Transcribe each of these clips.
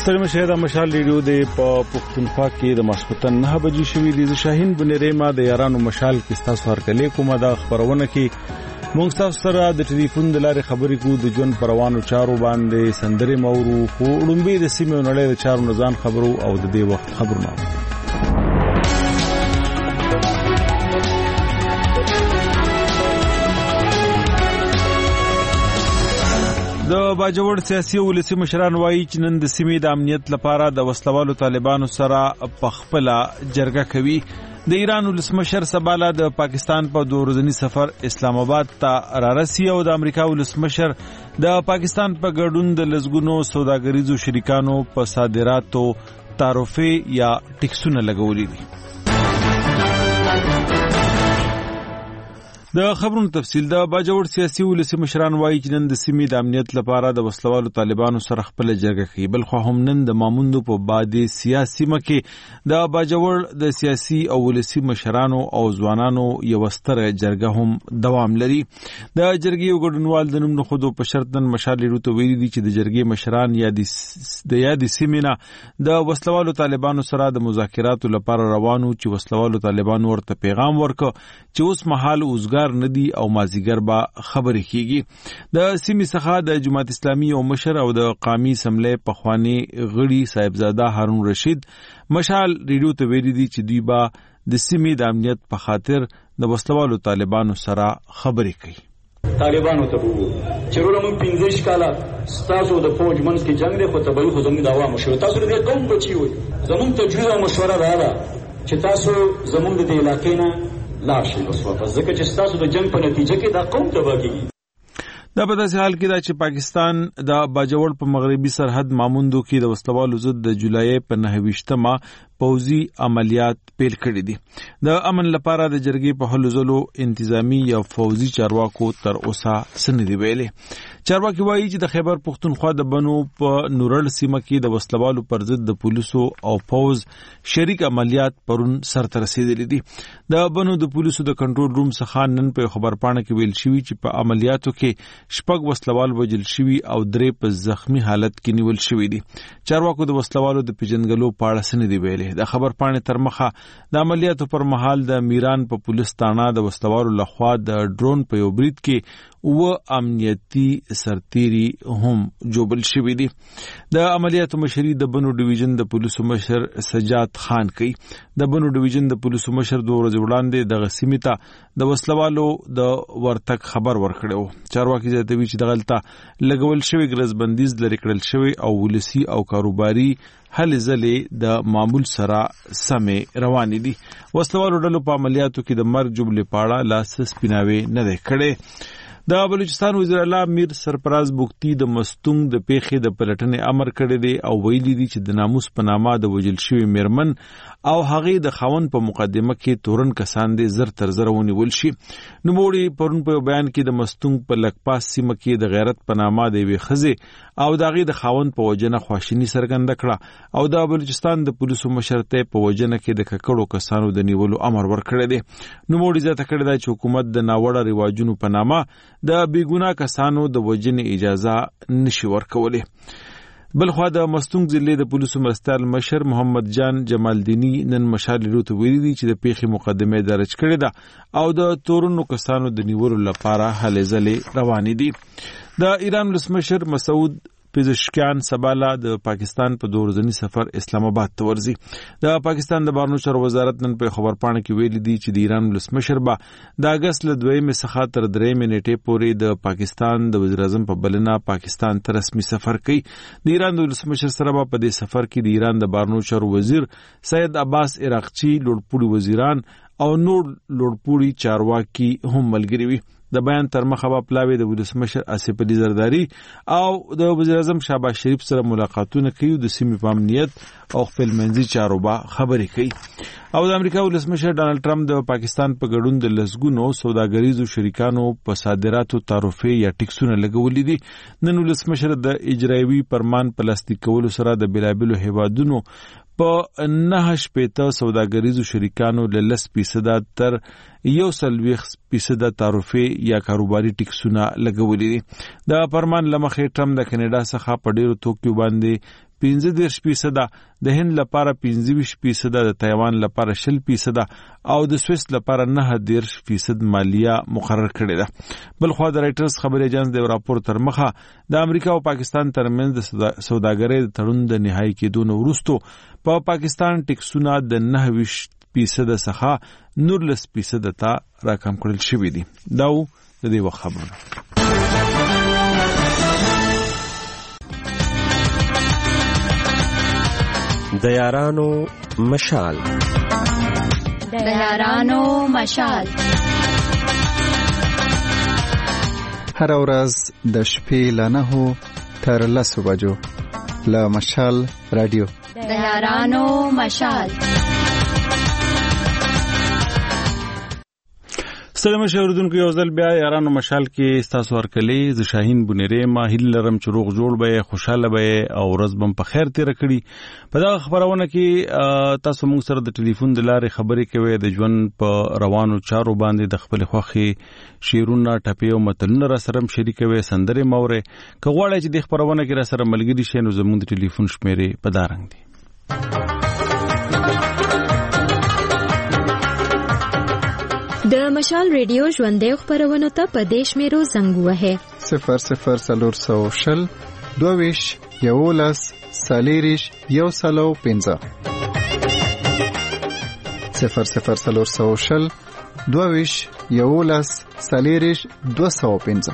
ستړي مشه د مشال ریډیو د پښتونخوا کې د ماسپتن 9 بجې شوې د شاهین بنری ما د یارانو مشال کې تاسو هرکلې کومه د خبرونه کې مونږ تاسو سره د ټلیفون د لارې خبرې کوو د ژوند پروانو چارو باندې سندري مورو خو لومبي د سیمې نړۍ د چارو نزان خبرو او د دې وخت خبرونه د باجوړ سیاسي ولسی مشران وایي چې نن د سیمې د امنیت لپاره د وسلوالو طالبانو سره په خپل جرګه کوي. د ایران ولسمشر سباله د پاکستان په 2 ورځنی سفر اسلام آباد ته رارسي او د امریکا ولسمشر د پاکستان په ګډون د لزګونو سوداګریزو شریکانو په صادراتو تعرفه یا ټیکسونه لګولې دي. د خبرونو تفصیل د باجوړ سیاسي ولسی مشران وایي چې نن د سیمې د امنیت لپاره د وسلوالو طالبانو سره خپل جرګه کوي. بل خو هم نن د ماموندو په بادي سیاسي مکه د باجوړ د سیاسي او ولسی مشرانو او ځوانانو یو ستر جرګه هم دوام لري. د جرګې وګړنوال د نوم خودو په شرطن مشالې روته ویلي دي چې د جرګې مشران یا د سیمې نه د وسلوالو طالبانو سره د مذاکراتو لپاره روانو چې وسلوالو طالبانو ورته پیغام ورکړ چې اوس مهال اوسګار ندی او مازیګر با خبرې کیږي. د سیمې څخه د جماعت اسلامي او مشر او د قومي اسمبلی پخوانی غړي صاحبزاده هارون رشید مشال ریډیو ته ویلي دي چې دوی با د سیمې د امنیت په خاطر د وسلوالو طالبانو سره خبرې کوي. طالبانو ته وو چې ورته موږ 15 کاله ستاسو د فوج منځ کې جنگ دی خو ته به خو زموږ د عوامو شو تاسو دې قوم بچي وي زموږ تجربه او مشوره ده چې تاسو زموږ د علاقې نه لاشي وسوته ځکه چې تاسو د جنگ په نتیجه کې دا قوم تباہ کیږي. دا په داسې حال کې دا چې پاکستان د باجوړ په مغربي سرحد ماموندو کې د وسلوالو ضد د جولای په 9 پوځي عملیات پیل کړي دي. د امن لپاره د جرګې په هلو ځلو انتظامی یا فوځي چارواکو تر اوسه سندې ویلې. چارواکي وایي چې د خیبر پښتونخوا د بنو په نورړ سیمه کې د وسلوالو پر ضد د پولیسو او فوز شریک عملیات پرون سرته رسیدلې دي. د بنو د پولیسو د کنټرول روم څخه نن په خبرپاڼه کې ویل شوی چې په عملیاتو کې 6 وسلوال وژل شوی او 3 په زخمی حالت کې نیول شوی دي. چارواکو د وسلوالو د پیژنګلو په اړه سندې ویلې. د خبرپاڼې تر مخه د عملیاتو پر مهال د میران په پولیس تاڼه د وسلوالو لخوا د ډرون په یو برید کې و امنیتي سرتيري هم جوړل شوی دي. د عملیاتو مشري د بنو ډیویژن د پولیسو مشر سجاد خان کوي. د بنو ډیویژن د پولیسو مشر 2 ورځې وړاندې د غسیمیتا د وسلوالو د ورتک خبر ورکړو. چارواکي زیاتوي چې د غلطه لګول شوی ګرځبندیز لري کړل شوی او ولسی او کاروباري هلې ځلې د معمول سره سمې روانې دي. وسلوالو ډلو په عملیاتو کې د مرګ جبلې پاړه لاس سپیناوي نه دی کړي. د بلوچستان وزیر اعلی میر سرفراز بوکتی د مستونګ د پیښې د پلټنې امر کړی دی او ویلي دي چې د ناموس په نامه د وجل شوی میرمن او هغه د خاون په مقدمه کې تورن کسان دي زر تر زر ونیول شي. نوموړي پرون په بیان کې د مستونګ په لکپاس سیمه کې د غیرت په نامه د وی خزه او دغه د خاون په وجنه خواشینی سرګند کړه او د بلوچستان د پولیسو مشرته په وجنه کې د ککړو کسانو د نیولو امر ورکړی دی. نوموړي ځکه کړی دی چې حکومت د ناوړه ریواجونو په نامه د بیګونا کسانو د وجنې اجازه نشي ورکولې. بلخوا د مستونګ ضلع د پولیسو مرستیال مشر محمد جان جمالدینی نن مشال روته ویلي دي چې د پیښې مقدمه درج کړې ده او د تورونو کسانو د نیولو لپاره هلې ځلې روانې دي. د ایران ولسمشر مسعود پزشکیان سباله د پاکستان په 2 ورځنی سفر اسلام آباد ته ورځي. د پاکستان د بهرنیو چارو وزارت نن په خبرپاڼه کې ویلي دي چې د ایران ولسمشر به د اگست ل 2 څخه تر 3 نیټې پورې د پاکستان د وزیر اعظم په بلنه پاکستان ته رسمي سفر کوي. د ایران د ولسمشر سره په دې سفر کې د ایران د بهرنیو چارو وزیر سید عباس عراقچی لوړپوړي وزیران او نور لوړپوړي چارواکي هم ملګري وي. د بیان تر مخه به پلاوی د ولسمشر آصف علي زرداری او د وزیر اعظم شهباز شریف سره ملاقاتونه کوي د سیمې په امنیت او خپل منځي چارو به خبرې کوي. او د امریکا ولسمشر ډانلډ ټرمپ د پاکستان په ګډون د لسګونو سوداګریزو شریکانو په صادراتو تعرفه یا ټیکسونه لګولې دي. نن ولسمشر د اجرایوي فرمان پلاستیک کولو سره د بلابلو هیوادونو په 9 سوداګریزو شریکانو له 10% تر 1.20% تعرفه یا کاروباري ټیکسونه لګولې دي. د فرمان لمخې ټرمپ د کینیډا څخه په ډیرو توکیو باندې 15% د هند لپاره 25%، د تایوان لپاره 20% او د سویس لپاره 9% مالیه مقرر کړې ده. بل خو د رایټرز خبري ایجنس د راپور تر مخه د امریکا او پاکستان ترمنځ د سوداګرۍ د تړون د نهایی کېدو وروسته په پاکستان ټیکسونه د 9% څخه 19% ته راکم کړل شوې دي. دا و د دې وخت خبرونه. د یارانو مشال هر ورځ د شپې له 9 تر 10 بجو له مشال رادیو د یارانو مشال. سلام شهردونکو، یو ځل بیا یارانو مشال کې تاسو ورکلې ز شاهین بنيره ما هیل لرم چې روغ جوړ به خوشاله به او ورځ بم په خیر تیر کړی. په دا خبرونه کې تاسو موږ سره د ټلیفون د لارې خبرې کوي د ژوند په روانو چارو باندې د خپل خوخي شیرونه ټپي او متلونه را سره شریکوي سندره مورې کغواړي چې د خبرونه کې را سره ملګری شي نو زموږ د ټلیفون شمیرې په دارنګ دي. د مشال ریډیو ژوندې خبرونه ته په دیش میرو زنګ وهه 0040 22 یولس سالیریش یو سلو 15 0040 22 یولس سالیریش 215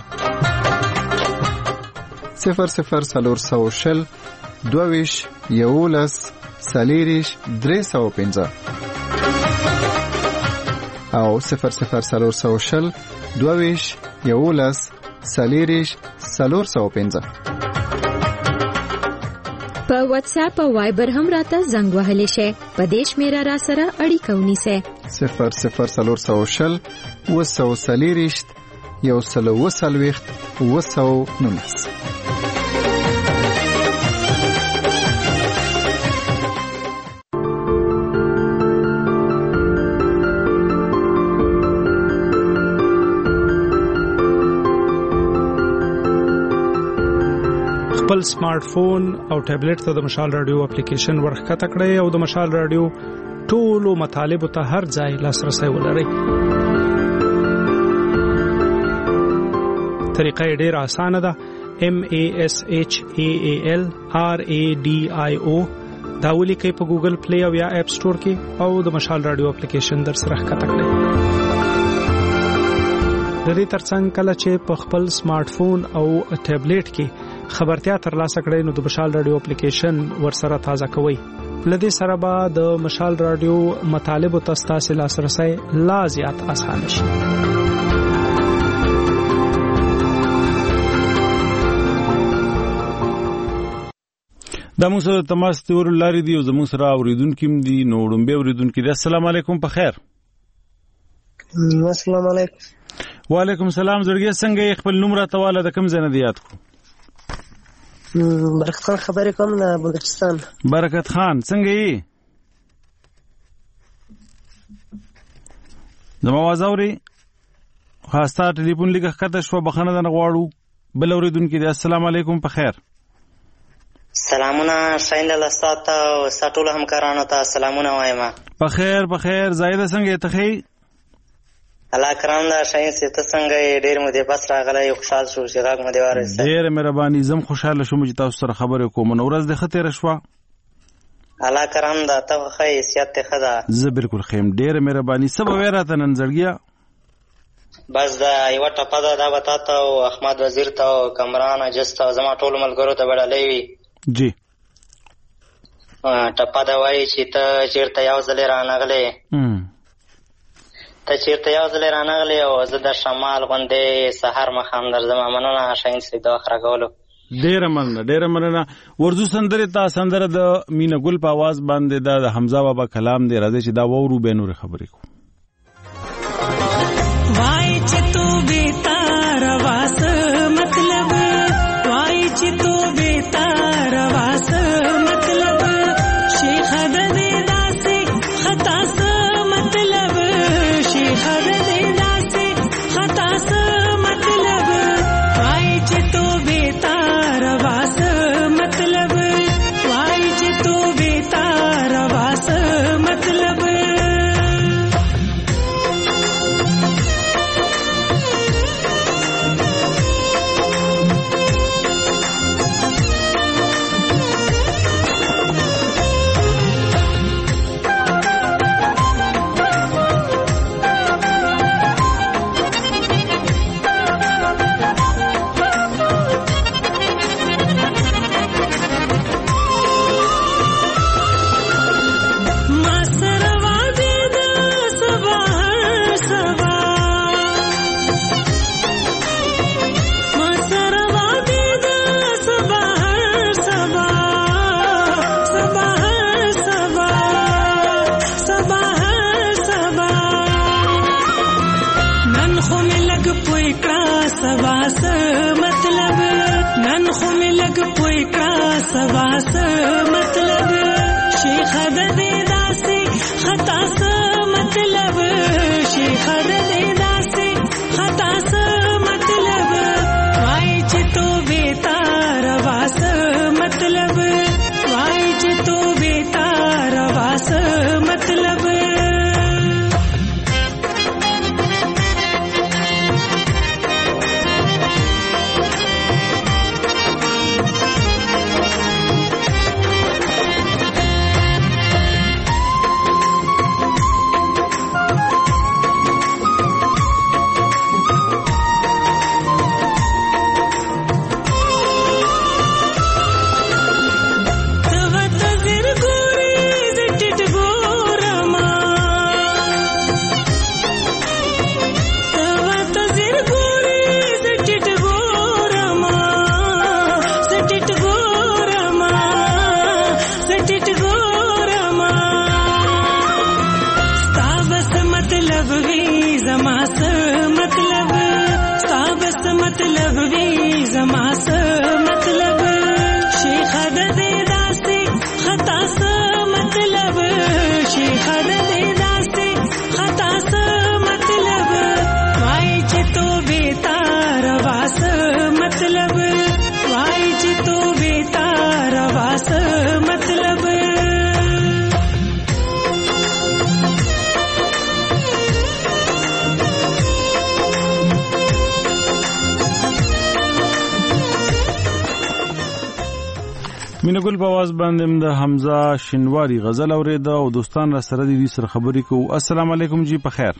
0040 22 یولس سالیریش 315 او 0040 22 یولس سالیریش 415. په واتس اپ او وایبر هم راته زنګ وهلی شي. په دیش میرا را سره اړیکه ونیسه 0040 وسو سالیریش یو سلو وسلويخت وسو نونس. خپل سمارټ فون او ټابلیټ ته د مشال رادیو اپلیکیشن ورخکته کړئ او د مشال رادیو ټولو مطالبه ته هر ځای لاسرسي ولرئ. طریقه ډېره اسانه ده. MASHAAL RADIO دا ولیکئ په ګوګل پلی او یا اپ سٹور کې او د مشال رادیو اپلیکیشن در سره ښکته کړئ. د دې ترڅنګ کله چې په خپل سمارټ فون او ټابلیټ کې خبرتیا ترلاسه کړئ نو د مشال رادیو اپلیکیشن ورسره تازه کوئ. لدې سره به د مشال رادیو مطالب او تاسو لاسرسي لا زیات اسانه شي. دا موږ سره تماس تور لاري دی او زموږ سره اوریدونکو دي. نو ډومبه اوریدونکو دي. السلام علیکم په خیر. السلام علیکم. وعلیکم السلام. زړګي څنګه خپل نوم را تواله د کوم ځای نه دی یاد کو؟ برکت خان خبرې کوم نه بلوچستان. برکت خان څنګه یې؟ زما आवाज اوري؟ خاصه ټلیفون لګه کته شو بخنه نه غواړو. بل اوریدونکو دي. السلام علیکم په خیر. سلامونه شاین له ساته او ساتول همکارانو ته سلامونه وایم. په خیر په خیر. زایده څنګه ته خې؟ الله کرام دا شاین ته څنګه ډیر مو دې بس راغلی خوشحال شو چې راګ مو دې وارسته. ډیر مهرباني. زم خوشاله شوم چې تاسو سره خبرې کوم. نو ورځ د خطر شوا. الله کرام دا ته خې حیثیت ته خدا. زه بالکل خیم. ډیر مهرباني. سبا وراته نن زړګیا. بس دا یو ټپه دا وتا ته او احمد وزیر ته او کمران اجسته زما ټول ملګرو ته وړلې وی. جی. ټپه دا وایي چې ته چیرته یو ځل رانغلې. ته چیرته یو ځل رانغلې او زه د شمال غوندې سحر مخام درځم. مننه شاین سي دا اخره کولو. ډیره مننه. ورزو سندره تا سندره د مینا ګل په आवाज باندې د حمزه بابا کلام دی. راځي چې دا وورو به نور خبرې کو. وای چې تو بیتار واس مطلب وای چې تو بیتار واس مطلب شیخ د دې داسې خطا څه مطلب شیخ د دې داسې خطا څه مطلب وای چې تو بیتار واس مطلب سباس مطلب نن خو ملګ پوي کرا سباس مطلب شیخ د دې داسې خطا مطلب شیخ د دې داسې خطا مطلب وای چې تو بیتار واس مطلب وای چې تو بیتار واس مطلب مینګل په आवाज باندې د حمزه شنواری غزل اوریدا او دوستان را سره دي سره خبرې کو. السلام علیکم جی په خیر.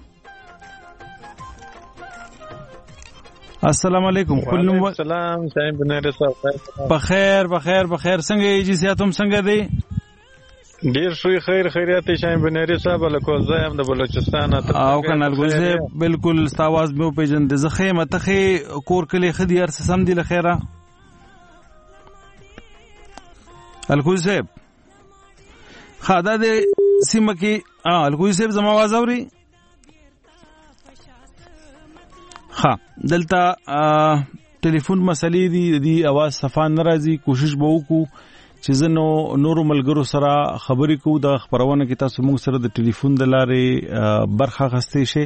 السلام علیکم. وعلیکم السلام صاحب بنره صاحب په خیر څنګه یې جی سیاتم څنګه دی؟ ډیر شوی خیریت شایم بنری صاحب له کوزایم د بلوچستان ته او کنال ګوزه بالکل استاواز مې په جن د زخه متخه کور کلی خدي ار سم دی له خیره الکوی صاحب خادا دې سیمه کې الکوی صاحب زما आवाज اوري ها دلته ټلیفون مسلې دي आवाज صفا ناراضي کوشش به وکړو چې زنو نورو ملګرو سره خبرې کوو د خبرونه کې تاسو موږ سره د ټلیفون د لارې برخه غستې شي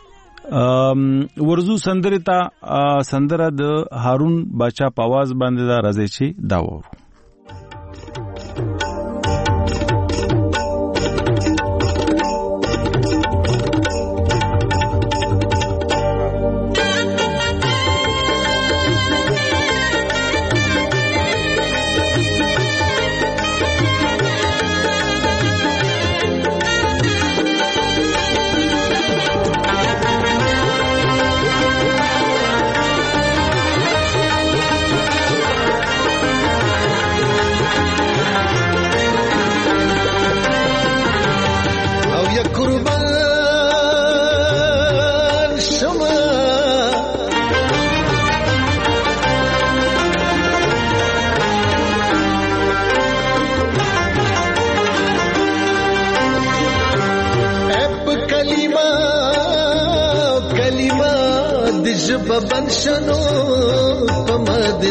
ورزو سندره تا سندره د هارون باچا په आवाज باندې دا راځي چې دا وورو بنشنو پمد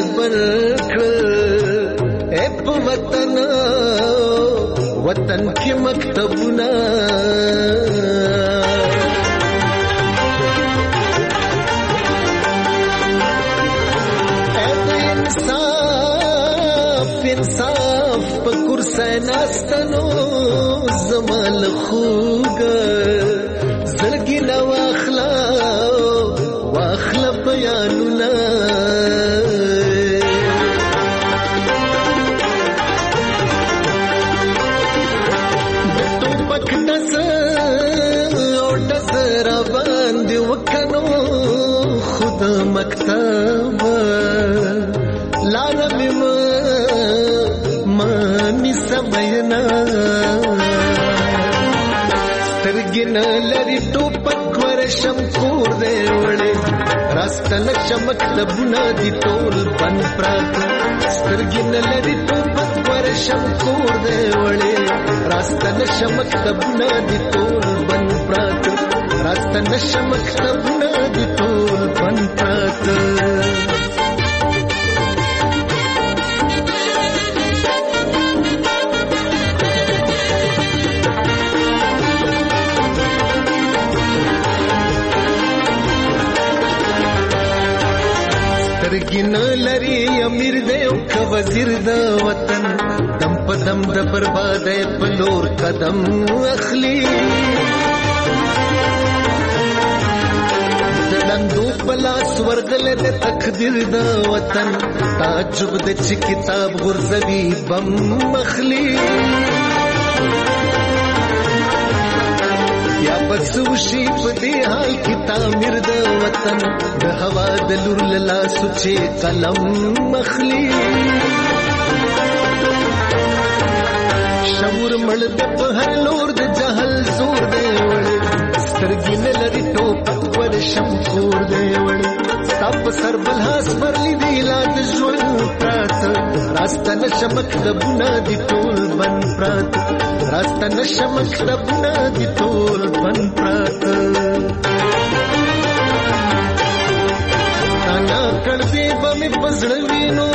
برکل اپ وطن کی مکتبنا انصاف پکر سیناستنو زمال خوگ زلگی نواخلا واخلا بیانونا دتو پک دس او دس روان دی وکنو خود مکتب لارمی مانی سمینا سترگینا لری ٹوپک ورشم کور دے وڑے راستل چمک لبنا دی ټول بن پرات سترګین لري ټوپک ورشم کور دی وړې راستل چمک لبنا دی ټول بن پرات راسته نشه مکتبونه دي ټول بند پراته سترګین لري امیر دی او که وزیر د وطن دم په دم د بربادۍ په لور قدم اخلي د ړندو په لاس ورغلی د تقدیر د وطن تعجب د چې کتاب غورځوي بم اخلي یا بس وشي په دې حال کې تعمیر د وطن د هوا د لور له لاسو چې قلم اخلي شعور مړ د په هر لور د جهل زور دی وړي سترګې نه لري ټوپک ورشم کور دی وړي ستا په سر بلحاظ برلی دی لا د ژوند پراته راسته نشه مکتبونه دي ټول بند پراته راسته نشه مکتبونه دي ټول بند پراته تانا کړ دې به مې په زړه وینو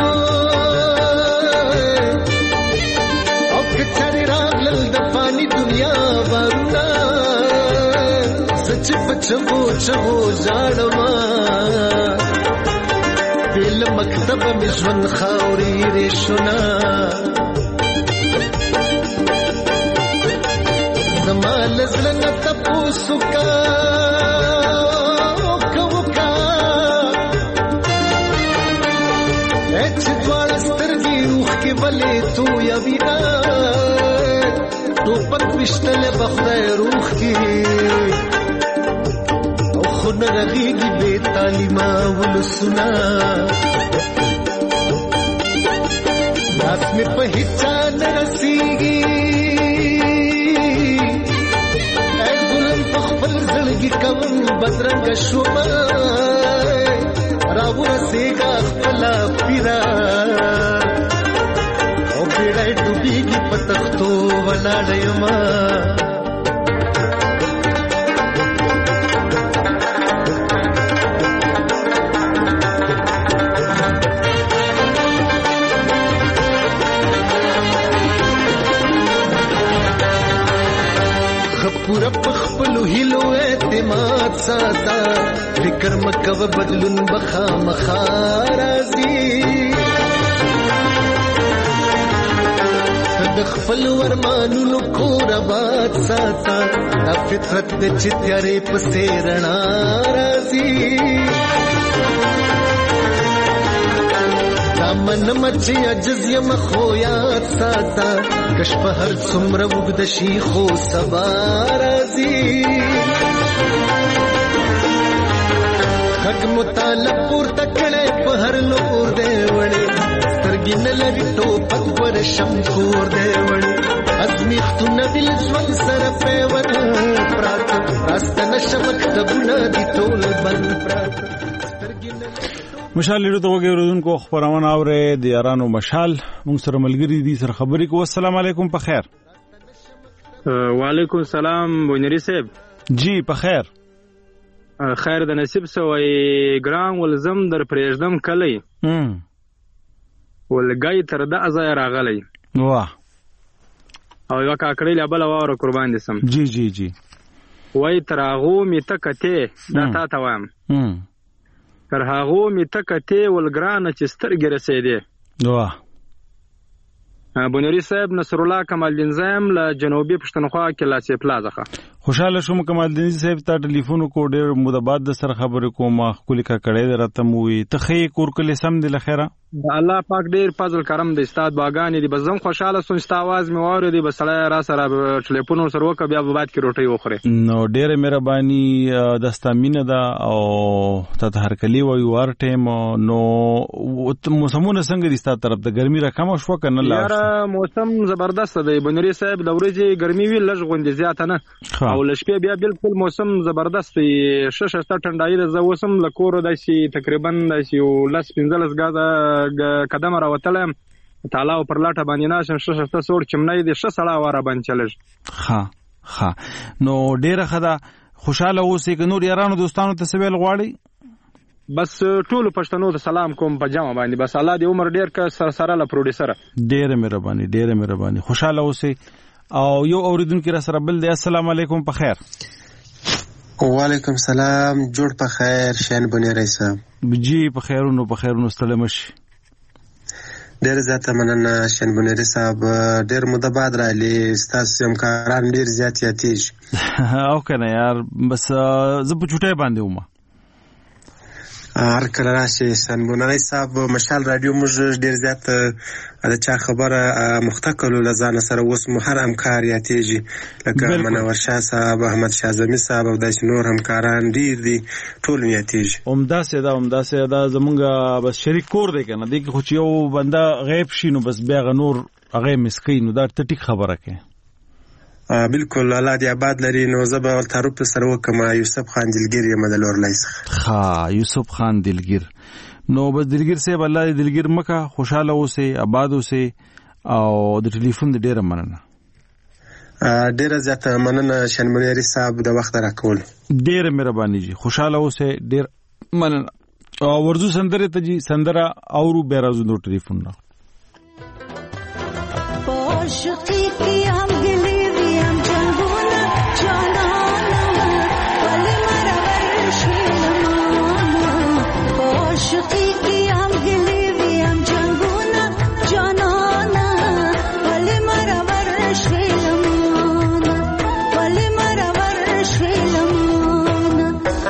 او که چارې راغلل د فاني دنیا بارونه سچ په چغو چغو ژاړما بېل مکتبه مې ژوند خاورې ریشونه زما له زړه نه تپوس وکړه چې دواړه سترګې روح کې ولې تویوینه ټوپک ویشتلی به خدای روح کې او خو نه رغېږي بې تعلیمه ولسونه لاس مې په هېچا نه رسېږي ای ظلم په خپل زړګي کوم بدرنګه شومه راورسېږه خپله پیره او بیړی ډوبېږي په تختو ولاړه یمه پورا پخپلو هیلو اعتماد ساتا فکر مکو بدلون بخا مخارازی د خپل ورمانونو کور آباد ساتا دا فطرت د چتیارې پسې رڼا راځي من مچی عجز یم خو یاد ساتا کش په هر څومره وګد شي خو سبا راځي حق مطالب پورته کړي په هر لور دی وړي سترګې نه لري ټوپک ورشم کور دی وړي ازمیختونه دل ژوند سره پیوند پراته راسته نشه مکتبونه دي ټول بند پراته مشال لیدو ته وګورونکو خبرونه اوره د یارانو مشال موږ سره ملګری دي سره خبرې کو. السلام علیکم په خیر. وعلیکم السلام بونری صاحب. جی په خیر. خیر د نصیب سوې ګران ولزم در پرېږدم کلی ولګای تر د ازای راغلی واه او یو کاکړی لا بل واره قربان دي سم. جی جی جی وای تراغو می تکته دا تا ته وایم تر هغه می تکته ولګرانه چې سترګې رسیدې. واه بونری صاحب نصر الله کمال دین زم له جنوبي پښتونخوا کې لاسې پلازخه. خوشاله شوم کمال دین صاحب ته ټلیفون کو ډېر مده بعد د سره خبرې کوم خپل کا کړې راته موي ته خې کور کله سم دي لخيره. الله پاک ډېر فضل کرم د استاد باغان دي بزم خوشاله سون ست आवाज می واره دي بسړی را سره ټلیفون سره وک بیا بعد کې روټي وخره. نو ډېر مهرباني دستامینه ده او ته هر کلی وي ور ټیم نو موسمونه څنګه دي ستاسو طرف د ګرمي رقم شو کنه لا موسم زبردست دی بنوري صاحب د ورځې ګرمي وی لږ غوندې زیات نه او لشپې بیا بالکل موسم زبردست دی. شش ټنډای د زوسم لکور داسي تقریبا داسي لس 15 غاده قدم راوتلم تعالی پر لاټه باندې ناشم شش سور چمنای دي 6 سړه واره باندې چلج. ها نو ډیره خدا خوشاله اوسئ که نور یارانو دوستانو ته څه ویل غواړئ؟ بس ټولو پښتنو ته سلام کوم په جمع باندې. بس الله دې عمر ډیر که سره له پروډوسر. ډیره مهرباني خوشاله اوسئ. او یو اوریدونکو را سره بل دی. السلام علیکم، په خیر. وعلیکم سلام، جوړ په خیر شین بنیری صاحب. جی په خیرونو ستړی مشي. ډیر زیاته مننه شین بنیری صاحب، ډیر مده بعد راغلی، ستاسو همکاران ډیر زیات یاتیږي. او کنه یار، بس زه په چټای باندې وم. هر کله راشي شین بنیری صاحب، مشال رادیو موږ ډیر زیات د چا خبره مختکلو لزانه سره اوس مو هر همکار یاتیږي، لکه منور شاه صاحب، احمد شاه زمي صاحب او داسې نور همکاران ډیر دي، ټول یاتیږي. همداسې دا زمونږ بس شریک کور دی کنه، دی خو چې یو بنده غیب شي نو بس بیا نور هغه مسکی نو دا ټیک خبره کوي. بالکل، الله دې آباد لري. نو زه به تعارف سره وکم. یوسف خان دلګیر یم د لورلای څخه. یوسف خان دلګیر. نو بس دلګیر صاحب الله دې دلګیر مکه، خوشاله اوسئ، آباد اوسئ، او د ټلیفون د ډیره مننه. ډیره زیاته مننه شین بنیری صاحب د وخت راکول. ډیره مهرباني جی، خوشاله اوسئ، ډیر مننه. او ورزو سندره ته جی سندره اورو بیا راځو نو ټلیفون نه. پوشقی کی هم گلی ویم جنگونه جانانا ولی مرا ورشیلمانا. پوشقی کی هم گلی ویم جنگونه جانانا ولی مرا ورشیلمانا ولی مرا ورشیلمانا.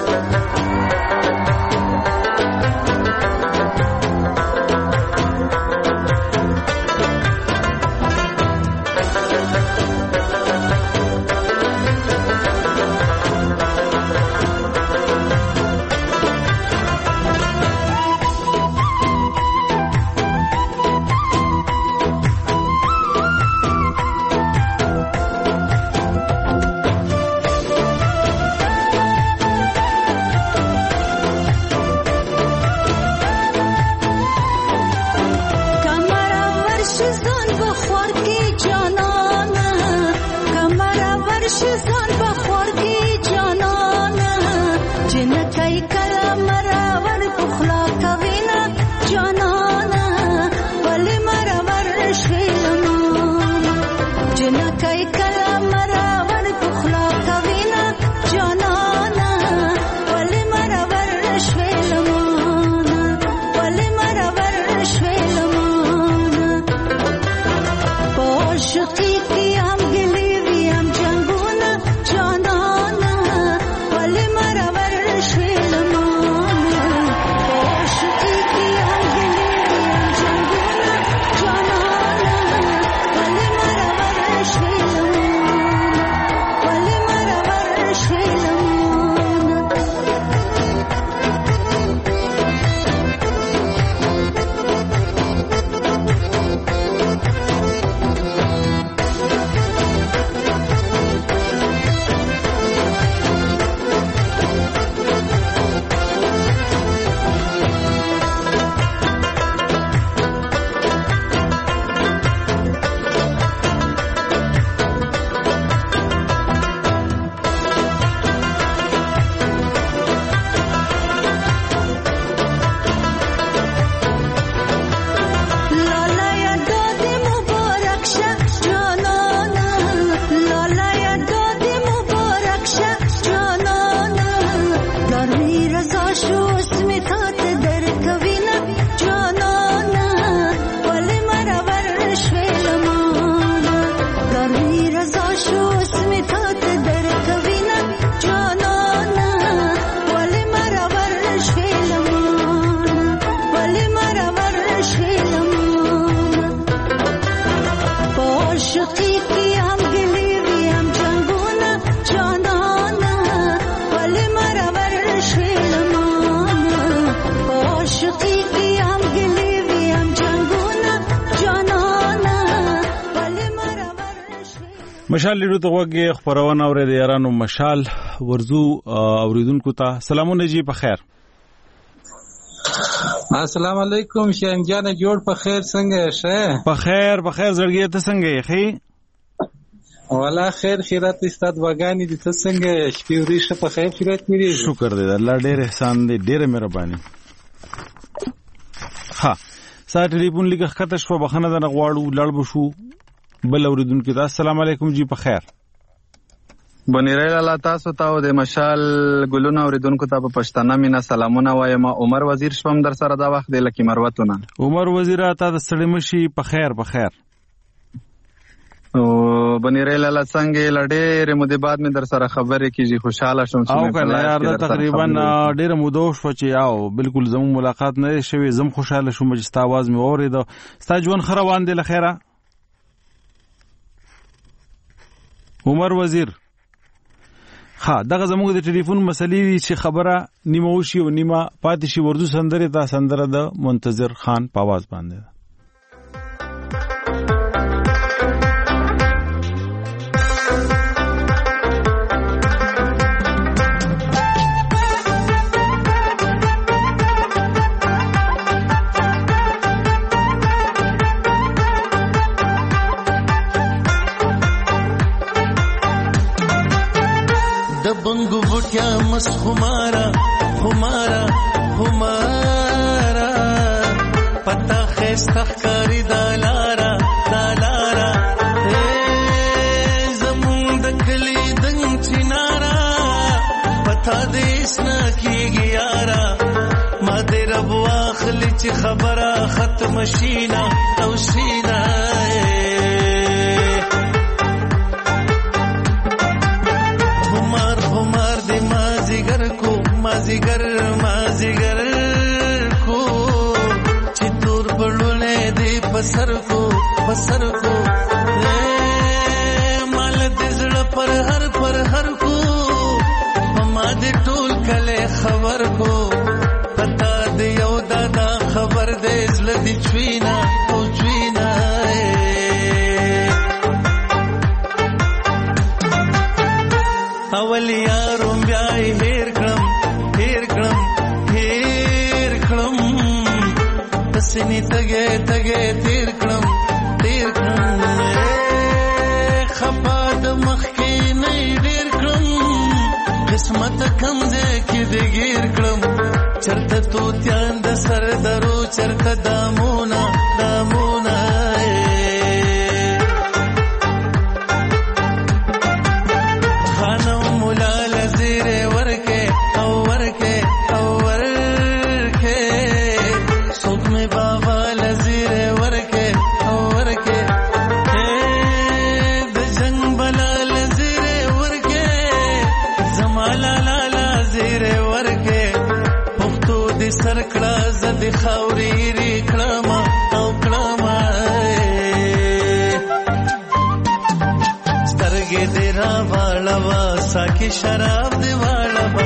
مشال لیدو ته وګه خبرونه اورې د یارانو مشال ورزو اوریدونکو ته سلامونه جی په خیر. السلام علیکم شایم جان، جوړ په خیر څنګه شه؟ په خیر زړګی ته څنګه یې خې؟ والا خیر خیرات استاد وګانی دي ته څنګه شپې وريشه په خیر خیرات میری شکر دې الله ډېر احسان دې ډېر مهرباني ها سات ټلیفون لیکه خطر شو بخنه د غواړو لړ بشو بل اوریدونکو ته السلام علیکم جی په خیر بنیرل الله تاسو ته د مشال ګلونه اوریدونکو ته په پښتنه مینا سلامونه وایم. عمر وزیر شوم در سره دا وخت د لکی مروتونه. عمر وزیر ته د ستړي مشي په خیر په خیر. او بنیرل الله څنګه لډېر مده بعد می در سره خبرې کیږي خوشاله شوم چې او کنه یار دا تقریبا ډېر مده شو چې او بالکل زمو ملاقات نه شوي زم خوشاله شوم چې ستا आवाज می اوریدو ستا ژوند خروان دی لخيره عمر وزیر. ها دغه زموږ د ټلیفون مسلې چې خبره نیمه وشي او نیمه پاتې شي وردو سندره دا سندره د منتظر خان په आवाज باندې बंगु बुटिया मस खुमारा खुमारा खुमारा पता खैस्ता कारी दालारा दालारा जमुन दकली दंग चिनारा पता देश ना की गियारा मादे रब आखली ची खबरा खत्म शीना औ शीना माजिगर को चितूर बड़ुले दे बसर को माल दिजड़ पर हर को हमारे टूल कले खबर को पता दे यो दादा खबर दे जल्दी चुईना ओ चुईना अवलिया रुम्ब्याई हेर सनी तगे तगे तीर कलम खपाद मखी नहीं देर कलम किस्मत कम दे कि दे गिर कलम चरत तो त्यान द सर दरो चरत दामोना दामोना खानो मुला लजीरे वरके बाबा लजीरे वरके द जंग बला लजीरे वरके जमाला लाला जीरे वरके पुख्तो दी सरकड़ा जद खावरी री क्लमा औ क्लमा स्तरगे देरा वालवा साकी शराब दे वालवा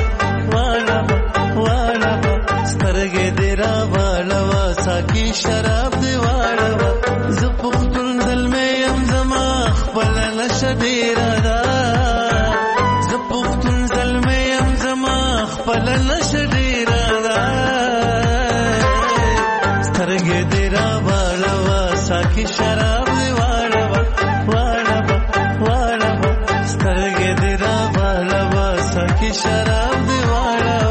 स्तरगे देरा वालवा साकी शराब दे वालवा ज़पुख्तुल दल में यम ज़माख पलल शदीरा दा ज़पुख्तुल दल में यम ज़माख पलल शदीरा दा स्तरगे देरा वालवा साकी शराब दे वालवा स्तरगे देरा वालवा साकी शराब दे वालवा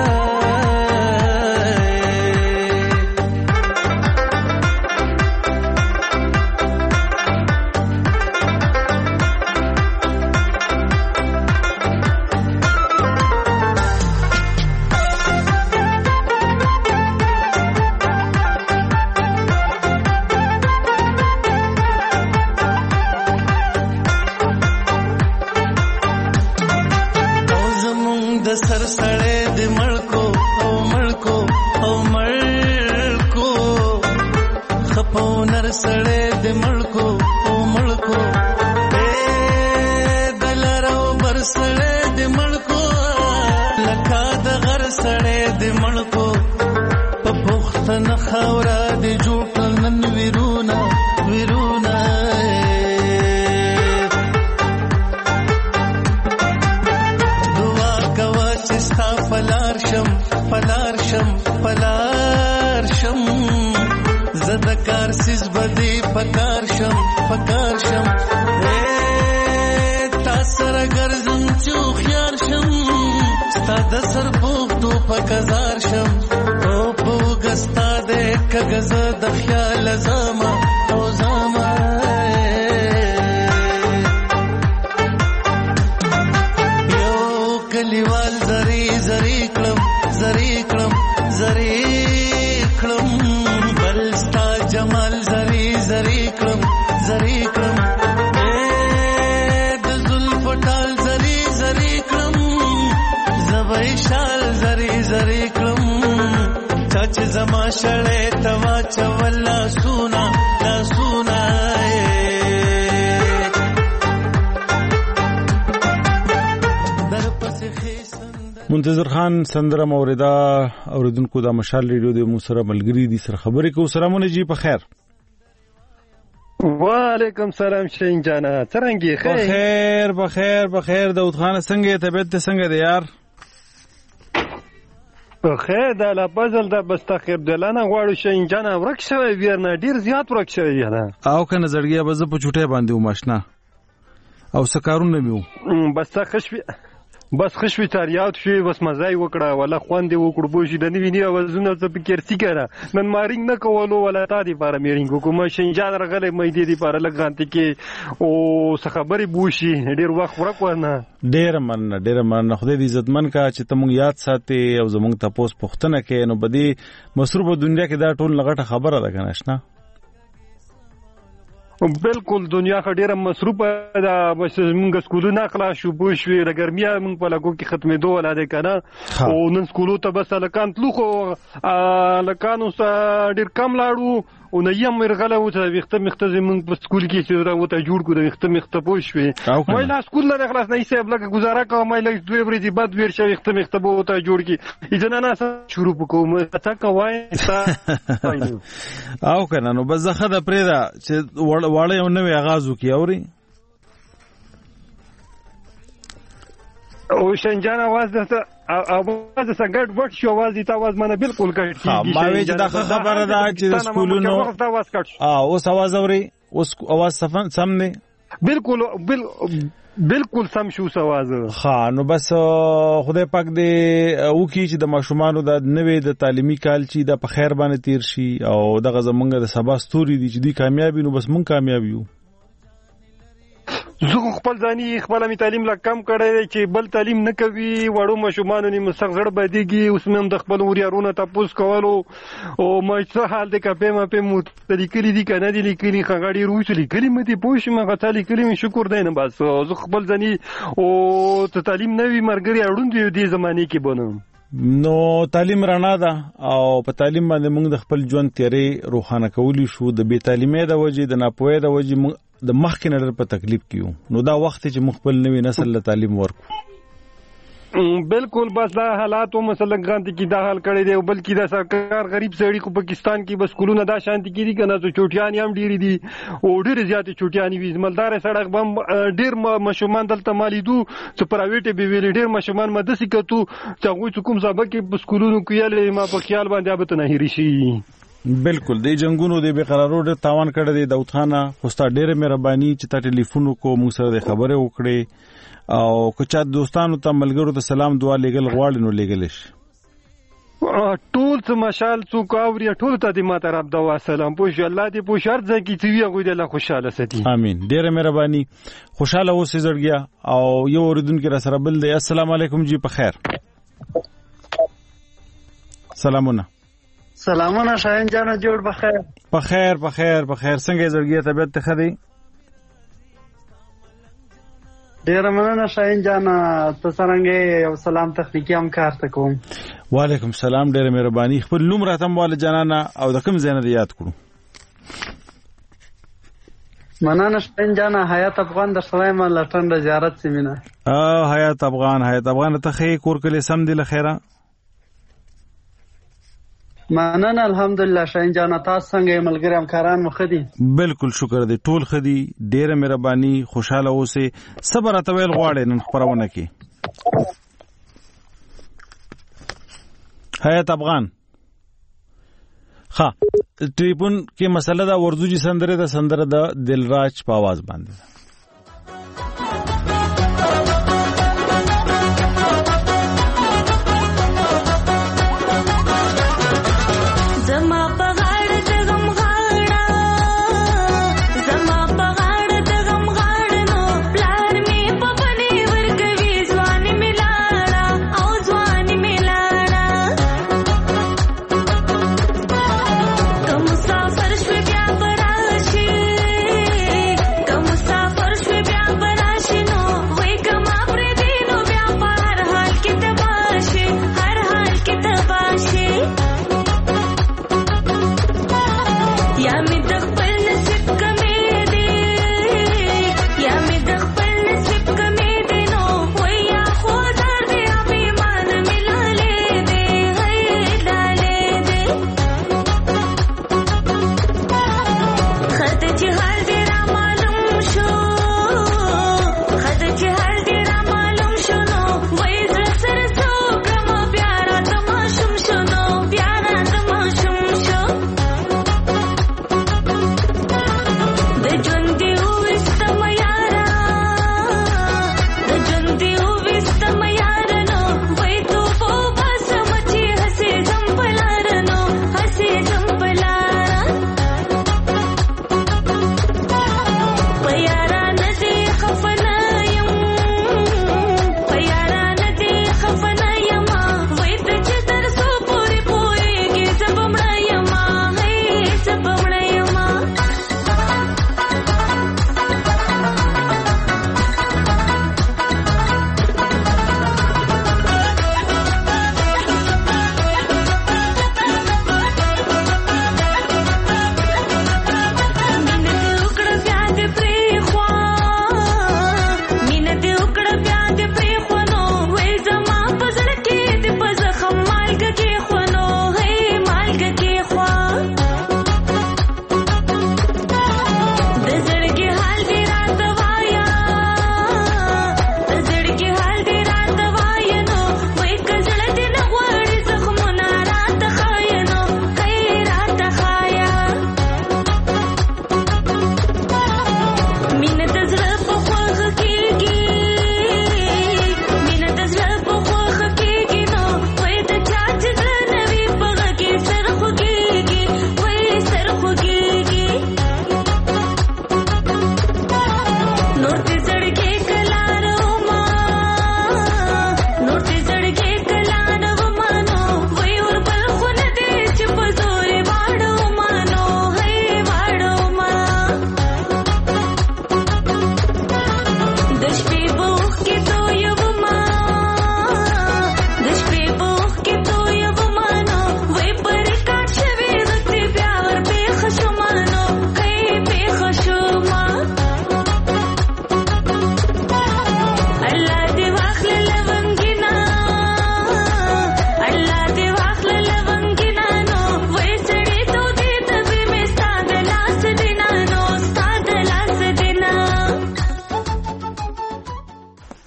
सर सड़े दे मड़को खपो नर सड़े दे मड़को दलरो बर सड़े दे मड़को लखा दगर सड़े दे मड़को पुख्त न खौरा दे जूट नन विरूना पलारशम जदकार सिज बदी पकारशम چې خيار شم ستا د سر پوښتو پکزار شم او پوګستا د کغز د خیال زما او زما یو کلیوال زری زری کلم زری کلم زری کلم بلستا جمال زری زری کلم زری کلم د زلف ټال زری زری کلم زوی شال زری زری کلم چاچ زما شړې توا چولا سونا لا سونا منتظر خان سندره موریدا اوریدونکو د مشال ریډیو د مو سره ملګری دي سره خبرې کو. سلامونه جی په خیر. وعلیکم سلام شین جانا څنګه یې؟ بخیر بخیر بخیر. داود خان څنګه طبیعت څنګه دی یار؟ خیر دا لا پزل دا بستخیر دلانه غواړو شین جانا ورک شوی ویرنه ډیر زیات ورک شوی یاره او کنه زړګیا به زه په چټه باندې و ماشنا او سکارونه میو بس خشوی تاریات شوی بس مزای وکړه ولا خوندې وکړو بوشي د نوی نیو وزونه څه پکېرتی کړه نن مارینګ نه کولو ولا تا دی پاره میرینګ کوم شینجان رغله مې دی پاره لګانتی کې او څه خبرې بوشي ډیر وخت ورکونه ډیر من خدای دې عزتمن کا چې تمون یاد ساتي او زمونږ تاسو پوښتنه کې نو بدی مصروفه دنیا کې دا ټول لغټه خبره ده کنه شنه بالکل دنیا خډیره مصروفه ده بس موږ سکولونه خلاص شو بوشوي د ګرمیا موږ په لګو کې ختمېدو ولاده کنه او نن سکولو ته بس لکان تلو خو لکانو ډیر کم لاړو او نه یم مرغله و ته وخته مخته موږ په سکول کې چې راوته جوړ کو د وخته مخته بوشوي مې لا سکول نه خلاص نه حساب لکه گزاره کوم مې لږ دوه ورځې بعد ور شو وخته مخته بو ته جوړ کی اجازه نه شروع وکوم تا کوای او کنه نو بس زخه د پرېدا چې واړه یو نوې آغاز وکي اوري او شنجان आवाज د اواز څنګه ورټ شو आवाज دي تا आवाज منه بالکل کټ ها ما وی چې دا خبره ده چې د سکولونو اوس आवाज اوري اوس आवाज سم نه بالکل سم شو आवाज ها نو بس خدای پاک دې وکي چې د ماشومانو د نوې د تعلیمي کال چې د په خیر باندې تیر شي او دغه زمونږ د سبا ستوري دي چې دوی کامیابی نو بس مونږ کامیاب یو زه خپل ځاني خپل می تعلیم لا کم کړی چې بل تعلیم نه کوي وړو ماشومانو نیم سغړ بدیږي اوس مې د خپل وریارونه تاسو کولو او ما څه حال د کپې ما په مو طریقې دي کنه دي لیکلي خغړی روسلي کلمې دي پوښ ما غتالي کلمې شکر دی نه بس زه خپل ځاني او ته تعلیم نوي مرګري اړوند دی د زمانه کې بنم نو تعلیم رڼا ده او په تعلیم باندې موږ د خپل ژوند تیرې روښانه کولی شو د بې تعلیمۍ د وجې د ناپوهۍ د وجې د مخکې نه په تکلیف کیو نو دا وخت چې مخبل نوې نسل له تعلیم ورکو بالکل بس دا حالات او مثلا غانتی کی دا حال کړي دی بلکې دا سرکار غریب سړي کو پاکستان کې بس کولونه دا شانتي کیږي کنه چې چوټیان هم ډېری دي او ډېر زیات چوټیان وي مالدار سړک بم ډېر مشومان دلته مالیدو چې پرایویټ به ویل ډېر مشومان مدسي کتو چې هغه کوم سبق کې بس کولونو کېل ما په خیال باندې ابته نه هېری شي بالکل د جنگونو د بیقرارو ډېر تاوان کړی دی داود خان خوستا ډېر مهرباني چې تا ټلیفون کو موږ سره د خبره وکړي او کچا دوستانو ته ملګرو ته سلام دعا لګل غواړي نو لګل شي ټول څه مشال څو کاوري ټول ته دې ماته رب دوا سلام پوښ الله دې پوښ هر ځکه چې وی غوډه له خوشاله ستي امين ډېر مهرباني خوشاله اوسې زړګیا او یو اوریدونکو را سره بل دی السلام علیکم جی په خیر سلامونه شاهین جان جوړ بخیر بخیر څنګه زړګیا طبيعت ته خدي ډیر مننه شاهین جان ته څنګه یو سلام تخنیکی هم کار ته کوم وعلیکم السلام ډیر مهرباني خپل نوم راته مول جنانا او د کوم ځای نه یاد کړو مننه شاهین جان حیات افغان در سوای ما لټن زیارت سیمینه حیات افغان ته خې کور کله سم دی لخيره مننه الحمدلله شاهین جان تاسو څنګه ملګری همکاران مخدي بالکل شکر دې ټول خدي ډېر مهرباني خوشاله اوسه صبر اتویل غواړي نن خبرونه کې حیات افغان ها ټلیفون کې مسله دا ورزوجي سندره د دلراج په आवाज باندې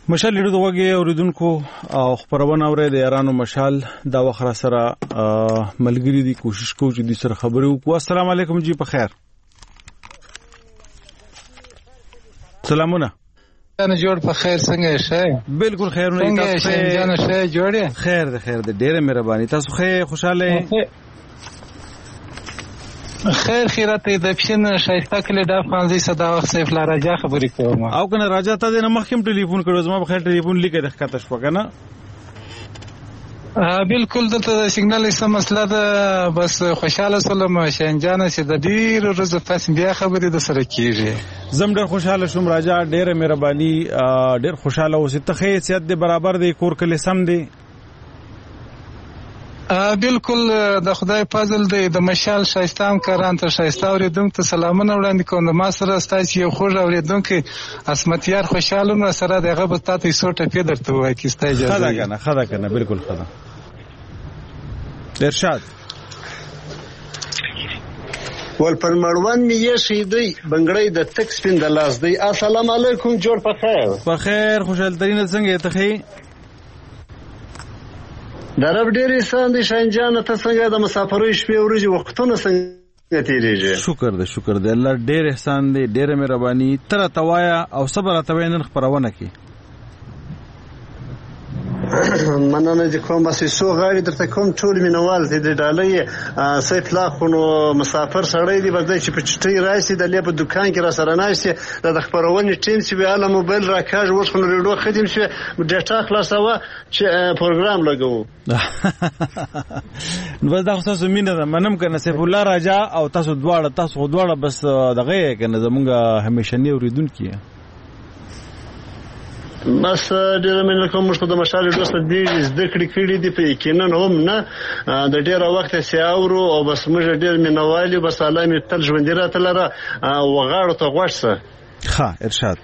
مشال لري دغه اوریدونکو او خبرونه اوري د یارانو مشال دا وخره سره ملګری دي کوشش کوو چې د سره خبرو وکړو. السلام علیکم جی په خیر. سلامونه انا جوړ په خیر څنګه شه؟ بالکل خیر نه تاسو جان شه جوړه خیر ده ډېره مهرباني. تاسو خوشاله خیر خیرت د پښین شایسته کله د افغانزي صدا وخت سیف لا راجا خبرې کوم او کنه راجا ته د مخکم ټلیفون کړو زما په خیر ټلیفون لیکه د ښکته شو کنه بالکل دلته د سیګنال سم مسله ده بس خوشاله سلام شنجان سي د ډیر ورځې پس بیا خبرې د سره کیږي. زم ډیر خوشاله شوم راجا ډیره مهرباني ډیر خوشاله اوسې ته خې سیادت د برابر دی کور کله سم دی بالکل د خدای فضل دی د مشال شایستام کاران ته شایسته اوریدونکو ته سلامونه وړاندې کوم. ما سره ستاسو یو خوږ اوریدونکو اسمتیار خوشاله نو سره دغه به تاسو سوټه پیدرته وای کی ستای اجازه خدا کنه بالکل خدا ارشاد ول پر مړوند می یې شیدی بنگړی د تک سپین د لاس دی. السلام علیکم جوړ په خیر خوشاله ترين څنګه ته خې درب ډېرې ساندې شنجان ته څنګه د مسافرۍ شپې ورځې وختونه څنګه تیریږي؟ شکر دې الله ډېر احسان دې ډېر مهرباني تر توایا او صبر اتوي نن خبرونه کی مننه دې کوم بس سو غاړي درته کوم ټول مینوال دې ډالۍ سیف لا خونو مسافر سړی دی بده چې په چټي راشي د لې په دکان کې را سره ناشته د خبرونه ټیم چې به علم موبایل راکاږ ورخنو ریډو خدیم چې ډیټا خلاصوه چې پروګرام لګو نو بس دا خصوص مینه ده منم کنه سیف الله راجا او تاسو دواړه بس دغه کنه زمونږه همیشنی اوریدونکو بس ډېر مې کوم مشکو د مشالې دوست دې زده کړې دي په یقینا هم نه د ډېر وخت سیاورو او بس موږ ډېر مینوالي بس الله مې تل ژوند راته لره وغاړو ته غوښه ها ارشاد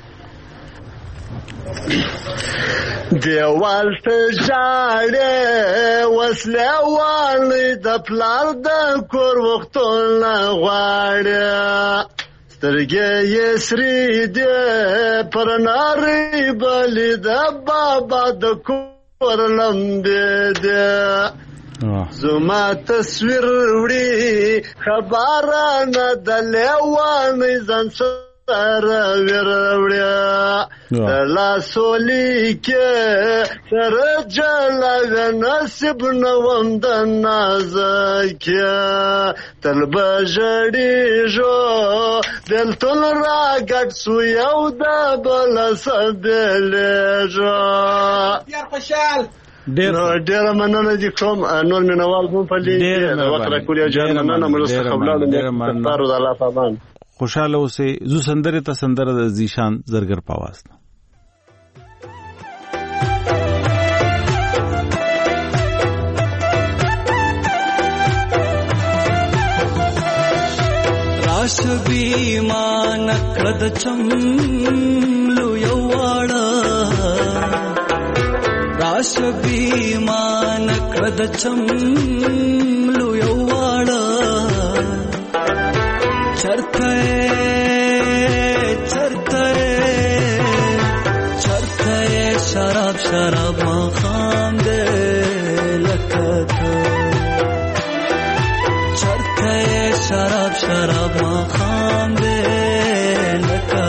دیوال ته ژاړې وسله والي د پلار د کور وختونه غواړي سترګې یې سرې دي پر نارې بلې د بابا د کور لمبې دي زما تصویر وړي خبره نه د لیوانې ځان سره وروړي لاسو لیکې سره جلا نصیب نوم د نازکې تل به ژړېږو بېلتون راګډ سو یو د بل سبېلېږو ډېره مننه دي کوم نور مینوال هم په لیکې د وخت راکولي جان مننه موږ څخه ولاړو تاسو د الله په امان خوشاله اوسې. زو سندره ته سندره د زیشان زرګر په आवाज راش بیمان کړد چملو یواړه راش بیمان کړد چملو یواړه چرته شراب مخام دے لکتا چرته شراب مخام دے لکتا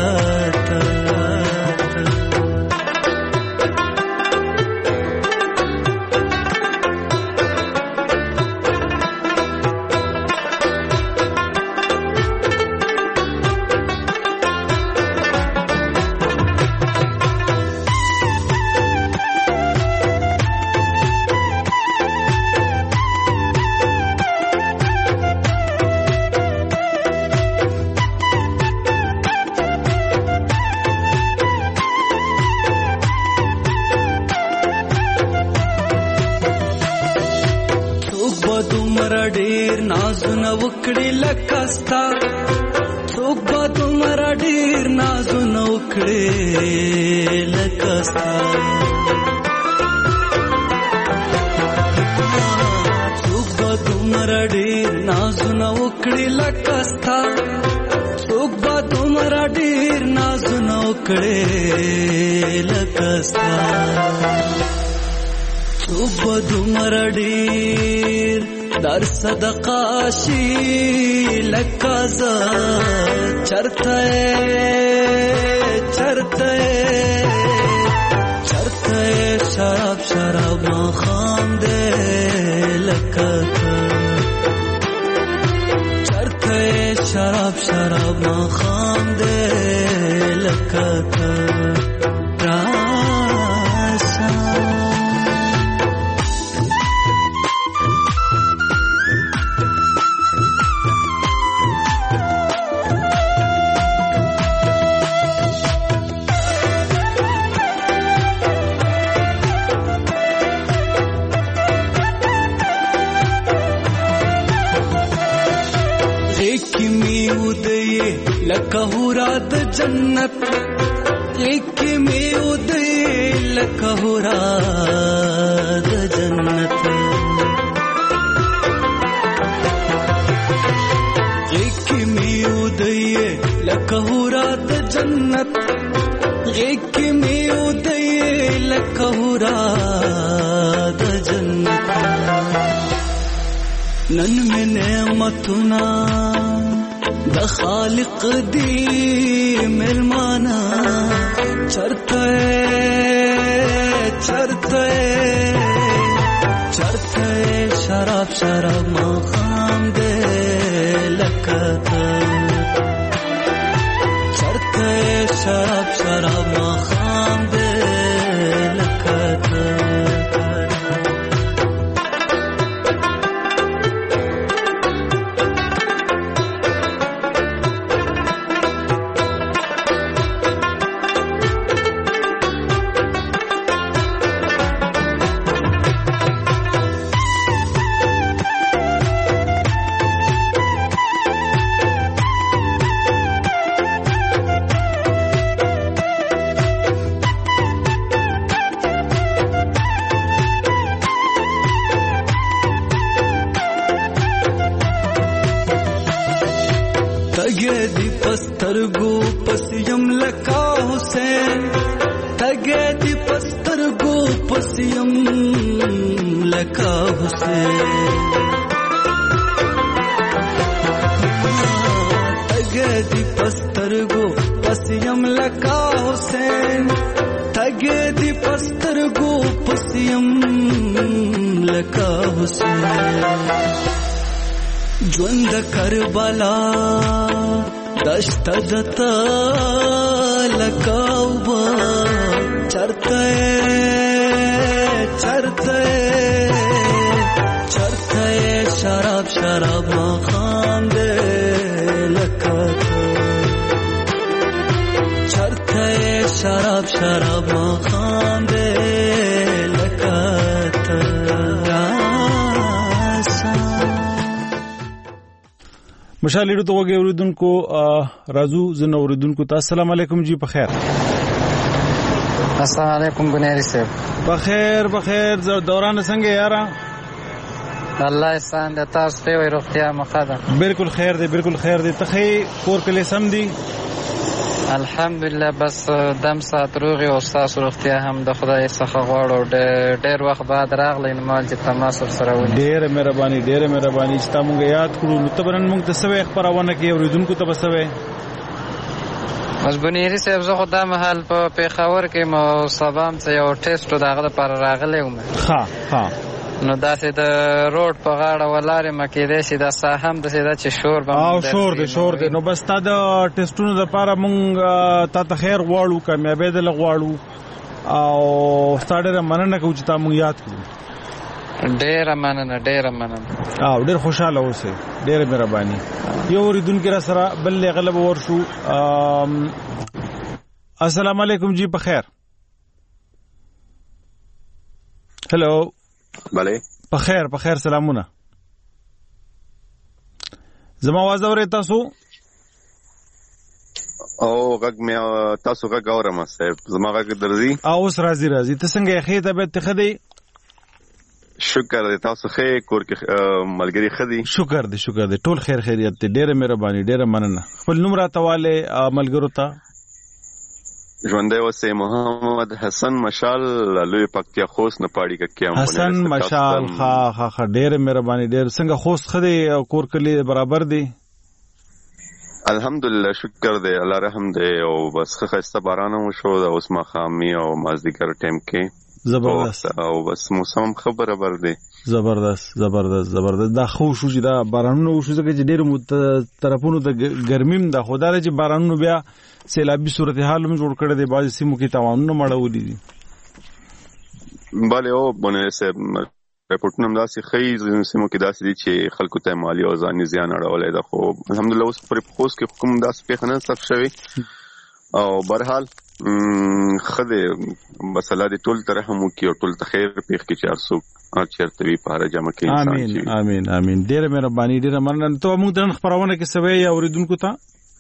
نازونه وکړي لکستا څوک به دومره ډېر نازونه وکړي لکستا څوک به دومره ډېر نازونه وکړي لکستا څوک به دومره ډیر نازونه وکړې لکه ستا څوک به دومره ډیر در صدقه شي لکه زه چرته شراب ماښام دی لکه ته چرته شراب ماښام دی لکه ته راشه لکه هورا د جنت ایک می ودی لکه هورا د جنت ایک می ودی لکه هورا د جنت ایک می ودی لکه هورا د جنت نن می نعمتنا د خالق دی ملمانا چرته شراب ماښام دی لکه ته چرته شراب ماښام دی لکه ته ژوند کربلا دشت دتا لکاوبا چرته شراب ماښام دی لکه ته چرته شراب ماښام دی لکه ته مشال ډیرو ته وګورئ اوریدونکو راځو زنه اوریدونکو ته السلام علیکم جی په خیر السلام علیکم بنيري صاحب بخیر دوران څنګه یارا الله احسان د تاسو ته وي روغتیا مخاده بالکل خیر دی ته کور کله سم دی الحمدلله بس دم سات روغي او تاسو روغتیا هم د خدای څخه غواړو ډېر وخت بعد راغلی نو مال چې تماس سره ونی ډېر مهرباني چې تاسو موږ یاد کړو نو تبرن موږ ته سوي خبرونه کې اوریدونکو ته بسوي مزبونیری صاحب زه خدای محل په پیښور کې مو سبام څه یو ټیسټ دغه لپاره راغلی وم ها نو داسې د روډ په غاړه ولارې مکې دی چې دا سا هم داسې ده چې شور به شور دی نو بس تا د ټیسټونو دپاره مونږ تا ته خیر غواړو کامیابۍ دله غواړو او ستا ډېره مننه کوو چې تا مونږ یاد کړو ډېره مننه او ډېر خوشحاله اوسئ ډېره مهرباني یو اورېدونکي را سره بل غلب ورشو السلام علیکم جی په خیر هلو بله په خیر سلامونه زما आवाज اورئ تاسو او غږ مې تاسو غږ اورم صاحب زما غږ درځي اوس راځي ته څنګه یې خې طبیعت ته خدي شکر دې تاسو ښه کور کې ملګری خدي شکر دې ټول خیر خیریت دې ډېره مهرباني ډېره مننه خپل نوم راتواله ملګرو ته ژوندې وسه محمد حسن مشال لوی پکتیا خوست نه پاړی ککیا حسن مشال ها ډېره مهرباني ډېر څنګه خوست خدي کور کلی برابر دی الحمدلله شکر دې الله رحم دې او بس خسته باران وشو د اوس ما خامي او مازدیګر ټیم کې زبردست او بس موسم خبره بر دی زبردست دا خو شو چې دا بارانونه وشو چې ډېر طرفونو د ګرمیم د خدای چې بارانونه بیا سیلابي صورتحال هم جوړ کړی دی بعض سیمو کې تاوانونه مړولي دي bale او بونه سه رپورټونه هم داسې ښیي سیمو کې داسې دي چې خلکو ته مالي او ځاني زیان اړولی ده خو الحمدلله اوس پرې په خوست کې حکم داسې پېښه نه ثبت شوې او برحال ښه دی بس الله دې ټول ته رحم وکړي او ټول ته خیر پېښ کړي چې هر څوک هر چېرته وي په هره جمع کې انسان چې امین ډېره مهرباني ډېره مننه ته موږ د نن خپرونه کې څه وایې اورېدونکو ته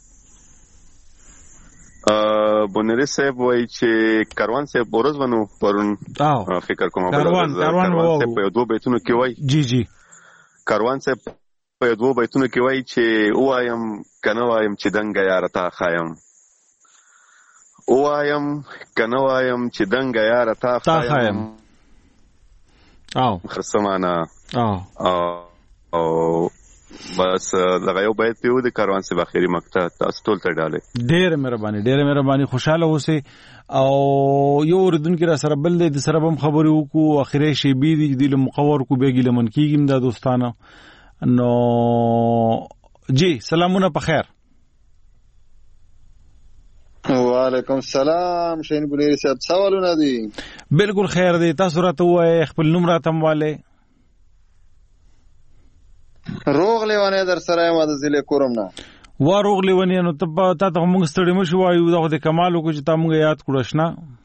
بونری صاحب وایي چې کاروان صاحب ورځ ونو پرون فکر کوم کاروان صاحب په دوه بیتونو کې وایي جی کاروان صاحب په دوه بیتونو کې وایي چې وایم کنه وایم چې دنګ یار تا خایم وایم کنه وایم چې دنګ یار تا خایم او خرسمانه او بس دغه یو بیت پیو د کاروان صاحب اخیری مقطع تاسو ټول ته ډاله ډېر مهرباني خوشاله اوسئ او یو ردون کې را سره بل د سره هم خبرې وکړو اخیری شی بي د مقور کو بیګی لمن کیږم د دوستانو نو جی سلامونه په خیر وعلیکم السلام شین بولری صاحب سوالونه دي بالکل خیر دی تاسو راته وایي خپل نوم راته مواله روغ لیوانه در سره ما د ضلع کورم نه و روغ لیوانه نو ته موږ ستړي مشو وایو دا د کمالو کو چې تا موږ یاد کړو شنه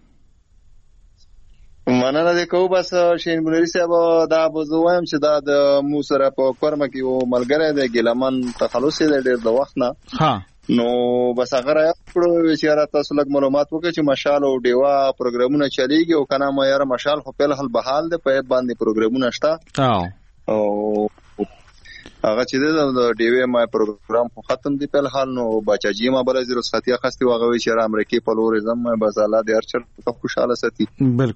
مننه دې کوو بس شین بولری صاحب دا بوزوم چې دا د مو سره په کورم کې و ملګری د ګلمن تخلص دې ډېر د وخت نه ها نو بس هغه راکړو چې را تاسو لږ معلومات وکړئ چې مشال او ډیوا پروګرامونه چلیږي او کنه ما یاره مشال خو په حال بحال ده په باندې پروګرامونه شته او هغه چې د ډیوی ما پروګرام خو ختم دی په حال نو بچاجي ما بل زیرو ساتیا خستي واغوي چې را امریکای په لور زم ما بس الله دې هر چرته خوشاله ساتي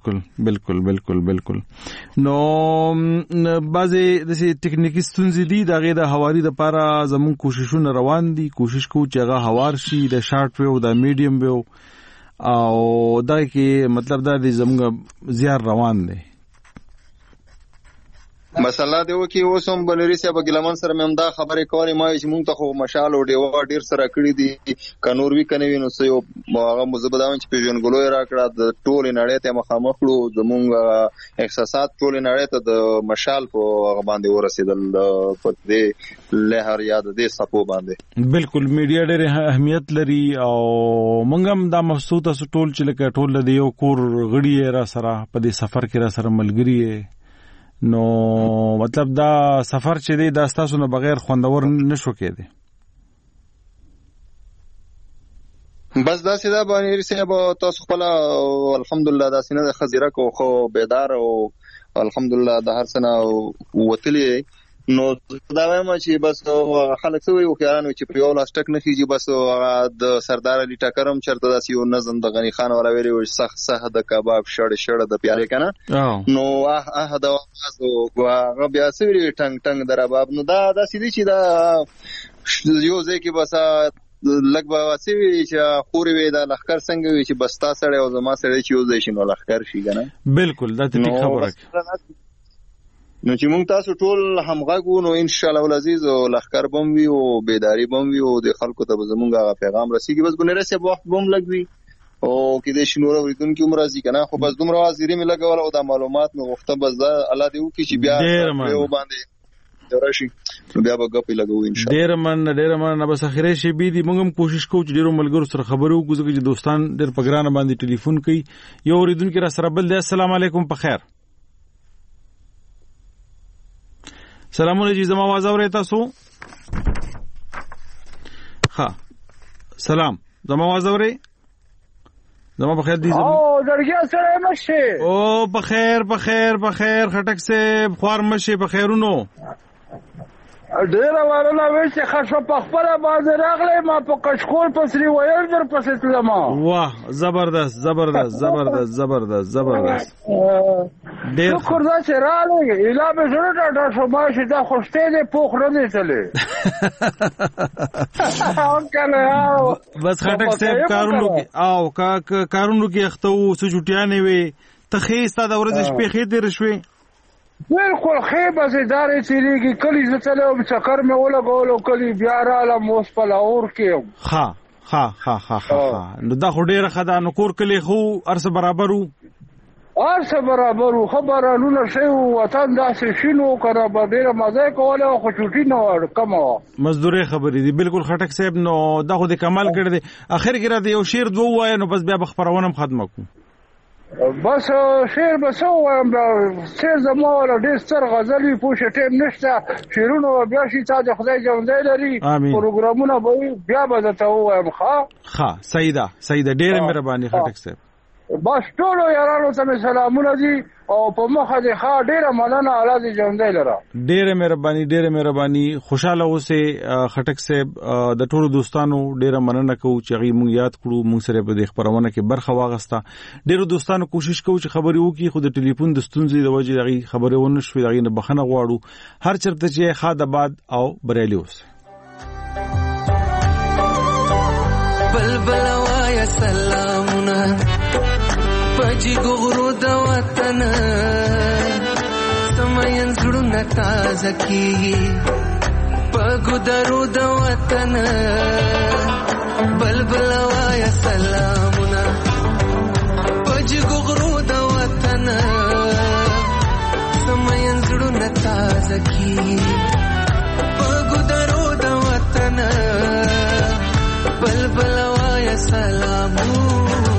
بالکل نو بعضی د ټکنیکی ستونزې دي د غیر د حواري د لپاره زمون کوششونه روان دي کوشش کوو چې هغه حوار شي د شارټ ویو د میډیم ویو او دا کې مطلب دا د زمونږ زیار روان دي مسله دی وکي اوسم بلری صاحب ګلمن سره مې دا خبرې کولې ما چې مونږ ته خو مشال او ډیوا ډیر سره کړی دي کنور وی کنه وینو سه یو هغه مزبداون چې پیژنګلو را کړه د ټول نړۍ ته مخامخ کړو د مونږ احساسات ټول نړۍ ته د مشال په هغه باندې ورسېدل په دې لهر یاد دې سپو باندې بالکل میډیا ډېر اهمیت لري او مونږ هم دا مبسوط اسو ټول چې لکه ټول د یو کور غړي را سره په دې سفر کې را سره ملګری نو مطلب دا سفر چې دی دا تاسو نه بغیر خوندور نشو کېده بس دا سیده باندې صاحب تاسو خپل الحمدلله دا سینه خزیره کو خو بیدار او الحمدلله د هر سنه وتلی نو دا وایم چې بس خلک څه وایي وکړانو چې په یو لاستک نه کیږي بس د سردار علي ټکرم چرته داسې یو نظم د غنی خان ولا ویلي سخت د کباب شړ د پیاله کنه نو دا هغه بیا سوي ټنګ درباب نو دا سیدي چې دا یو ځای کې بس لګ به واسي چې خوري وي دا لخر څنګه وي چې بستا سره او زما سره چې یو ځای شنو لخر شي کنه بالکل دا ته خبره نو چې مونږ تاسو ټول همغږو نو ان شاء الله العزیز او لخر بم وی او بیداری بم وی او د خلکو ته زمونږ پیغام رسیږي بس ګنره سه وخت بم لګوي او کې د شنو ورېدونکو عمر راځي کنه خو بس دومره وزیرې مې لګول او د معلومات مې غوښته بس الله دې وکړي چې بیا یو باندې درشي بیا به غپې لګو ان شاء الله ډېر من بس اخیری شی بي دي موږ هم کوشش کوو چې ډیرو ملګرو سره خبرو وکړو چې دوستان ډېر پګرانه باندې ټلیفون کوي یو ورېدونکو را سره بل دی السلام علیکم په خیر سلام علیکم زما आवाज اورئ تاسو ها سلام زما आवाज اورئ زما په خیر دي او درګه سره مشه او په خیر خټک سے خوار مشه په خیرونو ډیر وارونه وېسه خاصه په خپل باندې راغلی ما په کشکول پسري وایل در پسې تلم واه زبردست ډیر شکر دا چې راغلی اله به زړه ډاډه شو ما چې دا خوشته دې پوخ نه دی تلې بس خټک صاحب کارونو کې اختو سو چټیانې وي ته خېستا د ورځې شپې خې دې رشوي بالکل خیبه زیدارې تیریږي کلی زه تلم چکر مې ولګولو کلی بیا رالم اوس په لاهور کې ها نو دا خو ډېره ښه ده نو کور کلی خو هر څه برابر وو خبرانونه شی وطن داسې شینو کنه به ډېره مزه یې کوله خو چوټي نه وه کمه وه مزدورۍ خبرې دي بالکل خټک صاحب نو دا خو د کمال کړی دی اخر کې راته یو شعر دوه ووایه نو بس بیا به خپرونه هم ختمه کړو بس شعر به څه ووایم شعر زما والا ډېر ستر غزل وي پوه شه ټایم نشته شعرونه به بیا شي تا د خدای ژوندی لري پروګرامونه به وي بیا به درته ووایم ښه صحیح ده ډېره مهرباني خټک صاحب بس ټولو یارانو ته مې سلامونه دي او په مخه دې ډېره مننه الله دې ژوندی لره ډېره مهرباني خوشاله اوسې خټک صاحب د ټولو دوستانو ډېره مننه کوو چې هغوی مونږ یاد کړو مونږ سره په دې خپرونه کې برخه واغسته ډېرو دوستانو کوشش کوو چې خبرې وکړي خو د ټلیفون د ستونزې د وجې هغوی خبرې ونه شوې د هغوی نه بخښنه غواړو هر چېرته چې ښاد آباد او بریالي اوسئ بلبل وایه سلامونه پجی غرو د وطن سمین زړونه تازه کیږي پګو درو د وطن بلبل وایه سلامونه پجی غرو د وطن سمین زړونه تازه کیږي پګو درو د وطن بلبل وایه سلامونه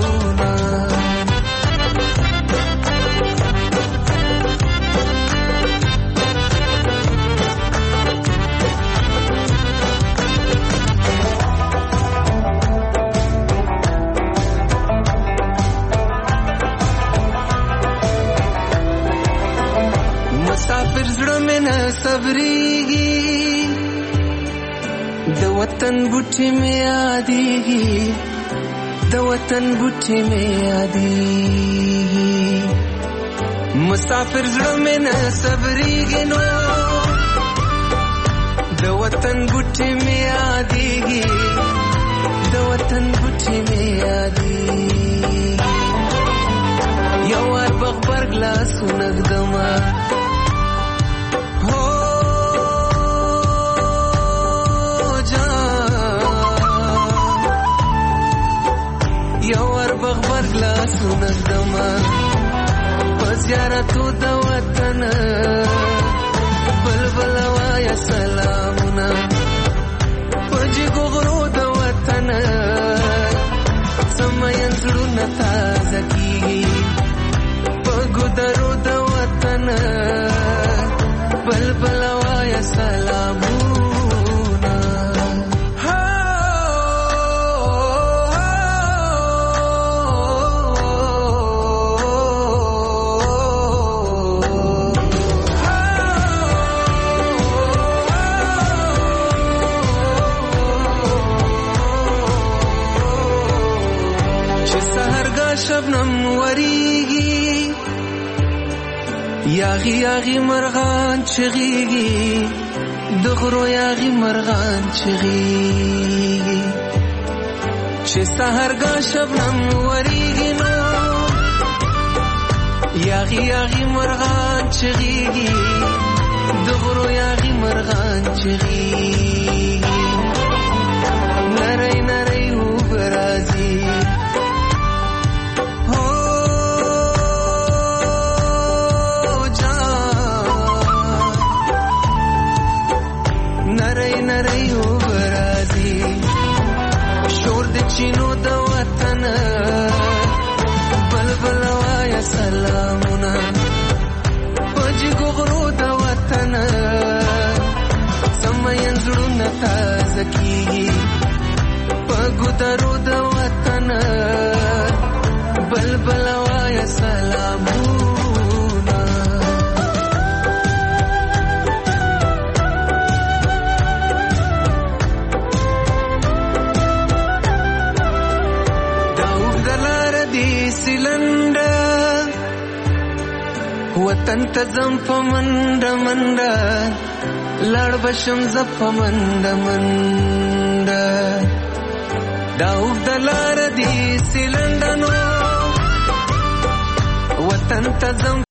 مسافر زړه مې نه صبرېږي د وطن بوټي مې یادېږي مسافر زړه مې نه صبرېږي نو د وطن بوټي مې یادېږي یو وار بغبرګ لاسونه ږدمه بغبرګ لاسونه ږدمه په زیارتو د وطن بلبل وایه سلامونه په جګو غرو د وطن سمین زړونه تازه کیږي په ګودرو د وطن بلبل وایه سلامونه شبنم وریږي یاغي مرغان چغيږي د غرو یاغي مرغان چغيږي چې سحرګا شبنم وریږي نو یاغي مرغان چغيږي د غرو یاغي مرغان چغيږي نری وبرازي نری وبرازي شور د چینو د وطن بلبل وایه سلامونه پجګو غرو د وطن سمین زړونه تازه کیږي پګو درو د وطن وطن ته زم په منډه منډه لړ بشم ز په منډه منډه دا اوږده لاره دي سلندنو وطن ته زم